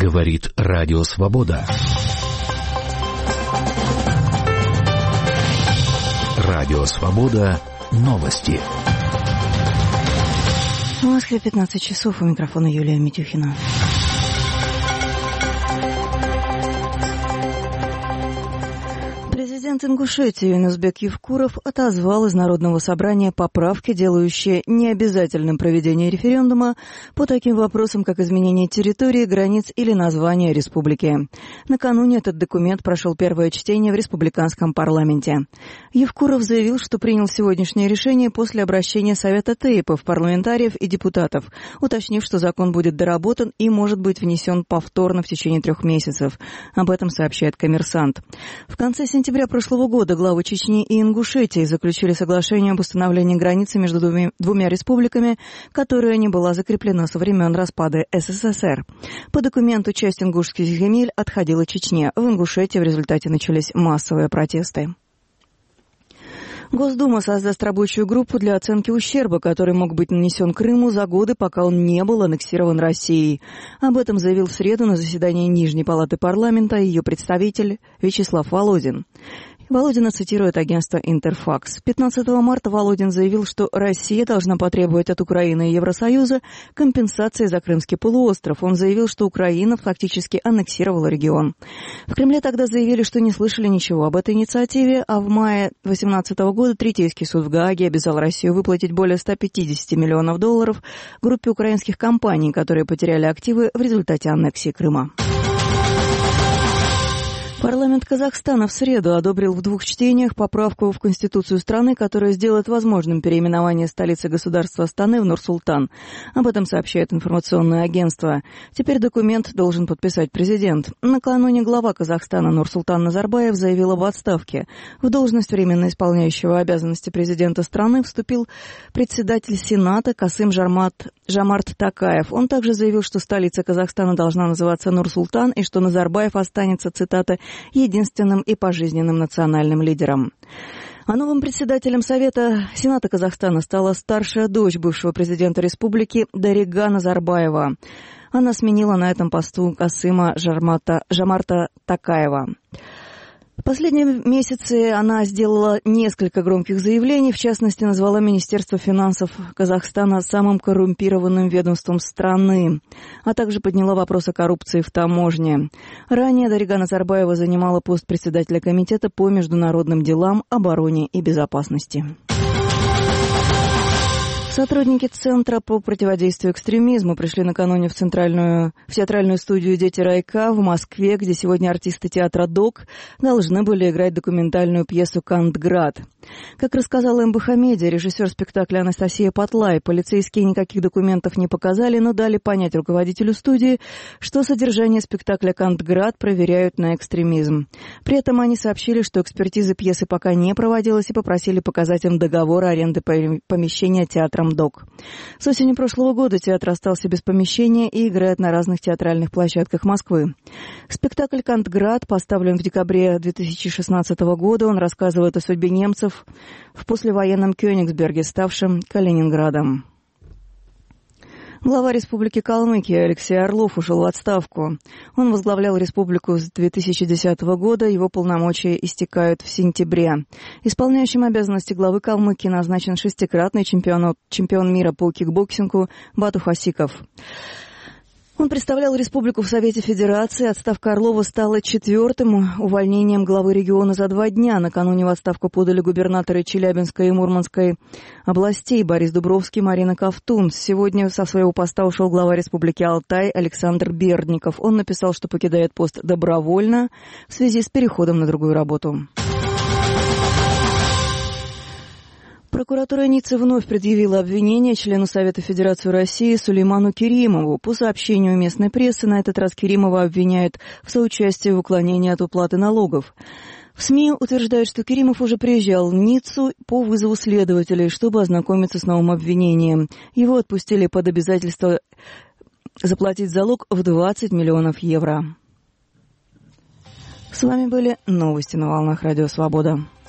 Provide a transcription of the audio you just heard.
Говорит Радио Свобода. Радио Свобода. Новости. В Москве 15 часов. У микрофона Юлия Митюхина. Президент Ингушетии Юнусбек Евкуров отозвал из Народного собрания поправки, делающие необязательным проведение референдума по таким вопросам, как изменение территории, границ или названия республики. Накануне этот документ прошел первое чтение в республиканском парламенте. Евкуров заявил, что принял сегодняшнее решение после обращения Совета ТЭИПов, парламентариев и депутатов, уточнив, что закон будет доработан и может быть внесен повторно в течение 3 месяцев. Об этом сообщает «Коммерсант». В конце сентября прошлого года главы Чечни и Ингушетии заключили соглашение об установлении границы между двумя республиками, которая не была закреплена со времен распада СССР. По документу часть ингушских земель отходила Чечне. В Ингушетии в результате начались массовые протесты. Госдума создаст рабочую группу для оценки ущерба, который мог быть нанесен Крыму за годы, пока он не был аннексирован Россией. Об этом заявил в среду на заседании Нижней палаты парламента ее представитель Вячеслав Володин. Володина цитирует агентство «Интерфакс». 15 марта Володин заявил, что Россия должна потребовать от Украины и Евросоюза компенсации за Крымский полуостров. Он заявил, что Украина фактически аннексировала регион. В Кремле тогда заявили, что не слышали ничего об этой инициативе, а в мае 2018 года Третейский суд в Гааге обязал Россию выплатить более $150 миллионов группе украинских компаний, которые потеряли активы в результате аннексии Крыма. Парламент Казахстана в среду одобрил в 2 чтениях поправку в Конституцию страны, которая сделает возможным переименование столицы государства Астаны в Нур-Султан. Об этом сообщает информационное агентство. Теперь документ должен подписать президент. Накануне глава Казахстана Нурсултан Назарбаев заявил об отставке. В должность временно исполняющего обязанности президента страны вступил председатель Сената Касым Жомарт Токаев. Он также заявил, что столица Казахстана должна называться Нур-Султан и что Назарбаев останется, цитата, единственным и пожизненным национальным лидером. А новым председателем Совета Сената Казахстана стала старшая дочь бывшего президента республики Дарига Назарбаева. Она сменила на этом посту Касыма Жомарта Токаева. В последние месяцы она сделала несколько громких заявлений, в частности, назвала Министерство финансов Казахстана самым коррумпированным ведомством страны, а также подняла вопрос о коррупции в таможне. Ранее Дарига Назарбаева занимала пост председателя Комитета по международным делам, обороне и безопасности. Сотрудники Центра по противодействию экстремизму пришли накануне в театральную студию «Дети Райка» в Москве, где сегодня артисты театра «ДОК» должны были играть документальную пьесу «Кантград». Как рассказала МБХ Медиа, режиссер спектакля Анастасия Потлай, полицейские никаких документов не показали, но дали понять руководителю студии, что содержание спектакля «Кантград» проверяют на экстремизм. При этом они сообщили, что экспертиза пьесы пока не проводилась и попросили показать им договор аренды помещения театра ДОК. С осени прошлого года театр остался без помещения и играет на разных театральных площадках Москвы. Спектакль «Кантград» поставлен в декабре 2016 года. Он рассказывает о судьбе немцев в послевоенном Кёнигсберге, ставшем Калининградом. Глава Республики Калмыкия Алексей Орлов ушел в отставку. Он возглавлял республику с 2010 года, его полномочия истекают в сентябре. Исполняющим обязанности главы Калмыкии назначен 6-кратный чемпион мира по кикбоксингу Бату Хасиков. Он представлял республику в Совете Федерации. Отставка Орлова стала 4-м увольнением главы региона за 2 дня. Накануне в отставку подали губернаторы Челябинской и Мурманской областей Борис Дубровский, Марина Ковтун. Сегодня со своего поста ушел глава Республики Алтай Александр Бердников. Он написал, что покидает пост добровольно в связи с переходом на другую работу. Прокуратура Ниццы вновь предъявила обвинение члену Совета Федерации России Сулейману Керимову. По сообщению местной прессы, на этот раз Керимова обвиняют в соучастии в уклонении от уплаты налогов. В СМИ утверждают, что Керимов уже приезжал в Ниццу по вызову следователей, чтобы ознакомиться с новым обвинением. Его отпустили под обязательство заплатить залог в 20 миллионов евро. С вами были новости на волнах Радио Свобода.